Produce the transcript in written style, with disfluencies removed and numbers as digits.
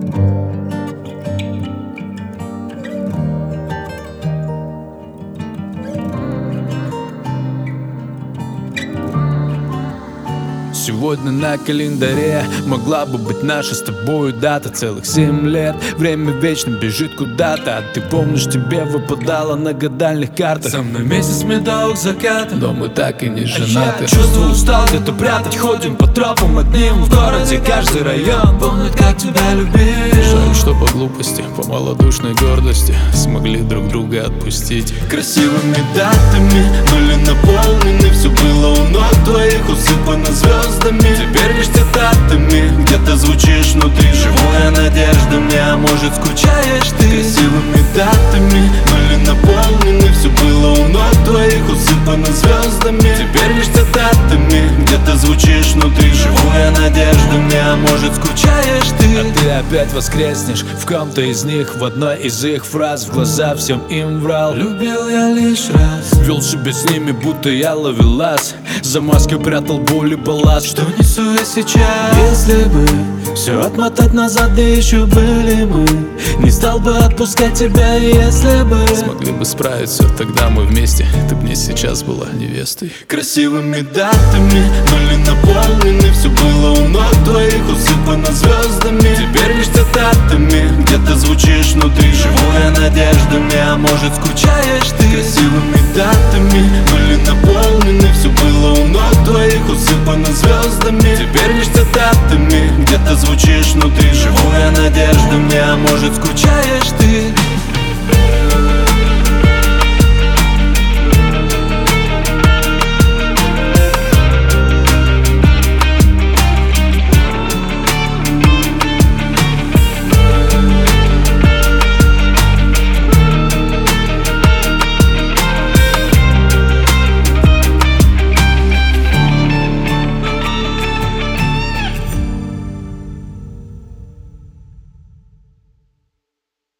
Сегодня на календаре могла бы быть наша с тобою дата. Целых 7 лет, время вечно бежит куда-то. А ты помнишь, тебе выпадало на гадальных картах. Со мной месяц медовых закатов, но мы так и не женаты. Я чувство устал где-то прятать, ходим по тропам одним. В городе каждый район помнит, как тебя любил. Жаль, что по глупости, по малодушной гордости смогли друг друга отпустить. Красивыми датами, были наполнены. Все было у ног твоих, усыпано звездами. Теперь лишь цитатами, где-то звучишь внутри. Живая надеждами, а может скучаешь ты? Красивыми датами, были наполнены. Все было у ног твоих, усыпано звездами. Теперь лишь цитатами, где-то звучишь внутри. Живая надеждами, а может скучаешь ты? А ты опять воскреснешь в ком-то из них, в одной из их фраз. В глаза всем им врал. Любил я лишь раз, вел себя с ними, будто я ловелас. За маской прятал боль и балласт. Что несу я сейчас? Если бы все отмотать назад, да еще были мы, не стал бы отпускать тебя, если бы смогли бы справиться, тогда мы вместе. Ты б мне сейчас была невестой. Красивыми датами, были наполнены. Все было у ног твоих, усыпано звездами. Теперь лишь цитатами, где-то звучишь внутри. Живая надеждами, а может скучаешь ты? Красивыми датами, были наполнены. Все было у ног твоих, усыпано звездами. Теперь лишь цитатами, где-то звучишь внутри. Живая надеждами, а может скучаешь ты?